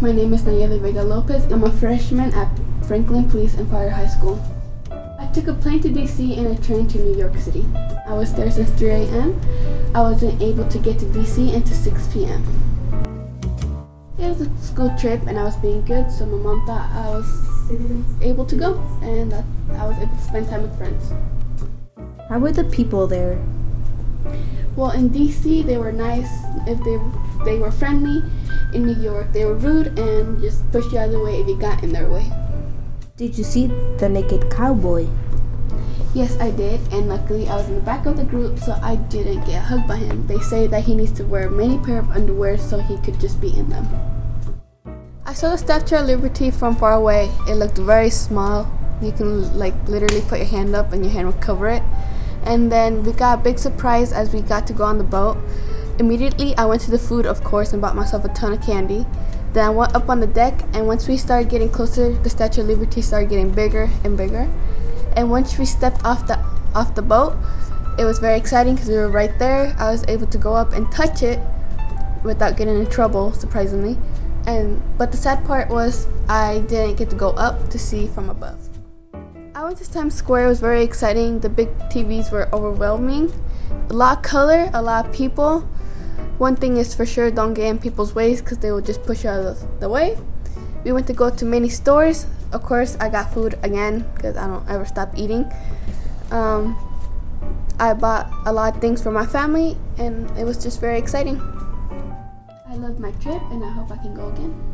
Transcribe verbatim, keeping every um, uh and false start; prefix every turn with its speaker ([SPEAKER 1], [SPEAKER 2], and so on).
[SPEAKER 1] My name is Nayeli Vega Lopez. I'm a freshman at Franklin Police and Fire High School. I took a plane to D C and a train to New York City. I was there since three a.m. I wasn't able to get to D C until six p.m. It was a school trip and I was being good, so my mom thought I was able to go and that I was able to spend time with friends.
[SPEAKER 2] How were the people there?
[SPEAKER 1] Well, in D C they were nice. If they they were friendly. In New York they were rude and just pushed you out of the way if you got in their way.
[SPEAKER 2] Did you see the naked cowboy?
[SPEAKER 1] Yes, I did, and luckily I was in the back of the group, so I didn't get hugged by him. They say that he needs to wear many pair of underwear so he could just be in them. I saw the Statue of Liberty from far away. It looked very small. You can like literally put your hand up and your hand will cover it. And then we got a big surprise as we got to go on the boat. Immediately I went to the food, of course, and bought myself a ton of candy. Then I went up on the deck, and once we started getting closer, the Statue of Liberty started getting bigger and bigger. And once we stepped off the off the boat, it was very exciting because we were right there. I was able to go up and touch it without getting in trouble, surprisingly. And but the sad part was I didn't get to go up to see from above. I went to Times Square. It was very exciting. The big T Vs were overwhelming. A lot of color, a lot of people. One thing is for sure, don't get in people's ways because they will just push you out of the way. We went to go to many stores. Of course, I got food again because I don't ever stop eating. Um, I bought a lot of things for my family and it was just very exciting. I loved my trip and I hope I can go again.